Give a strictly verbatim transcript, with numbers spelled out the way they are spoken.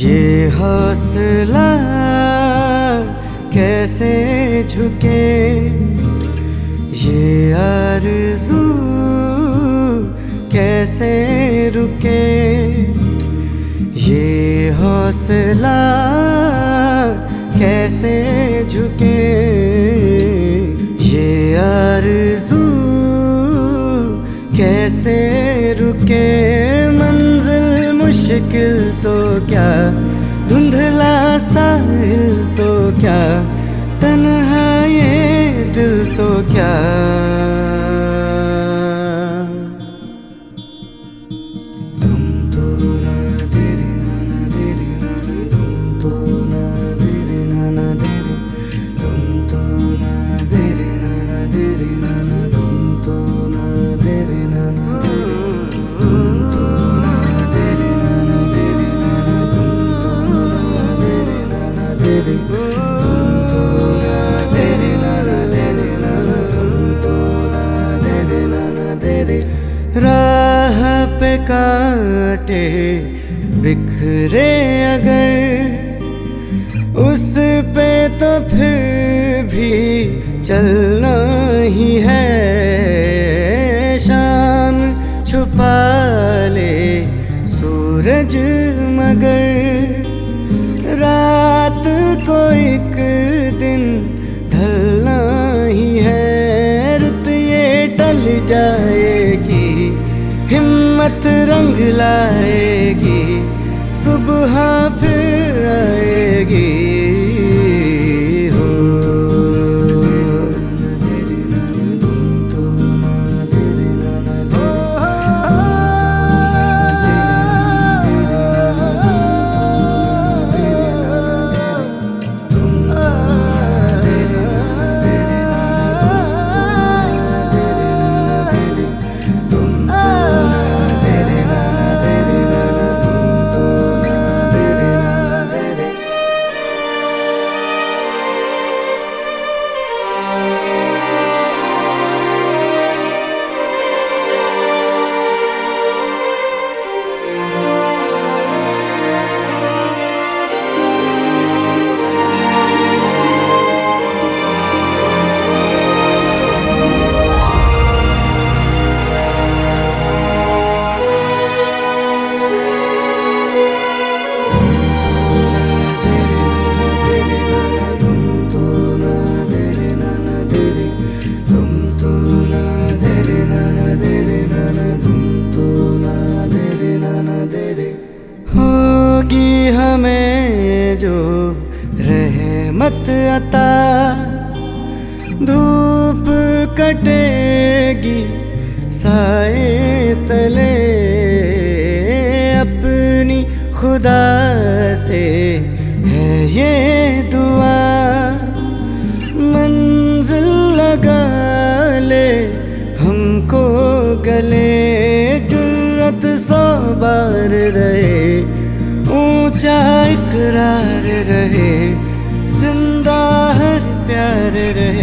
ये हौसला कैसे झुके, ये आरज़ू कैसे रुके। ये हौसला कैसे झुके, ये आरज़ू कैसे रुके। मंजिल मुश्किल तो क्या, धुंधला साहिल तो क्या, तन्हा ये दिल तो क्या। तुम तो ना तेरे ना तेरे तुम तो ना तेरे ना तेरे तुम तो ना तेरे ना तेरे तुम तो ना तेरे ना तुम तो ना तेरे ना तेरे तुम तो ना तेरे ना तेरे तुम तो ना तेरे ना तेरे तुम तो ना तेरे ना तेरे। राह पे कांटे बिखरे अगर, उस पे तो फिर भी चलना ही है। शाम छुपा ले सूरज मगर, रात को एक दिन ढलना ही है। रुत ये टल जाएगी, हिम्मत रंग लाएगी, सुबह फिर आएगी। हो होगी हमें जो रहमत अता, धूप कटेगी साए तले। अपनी खुदा से है ये दुआ, मंजिल लगा ले हमको गले। जुर्रत सौ बार रहे, ऊंचा इकरार रहे, जिंदा हर प्यार रहे।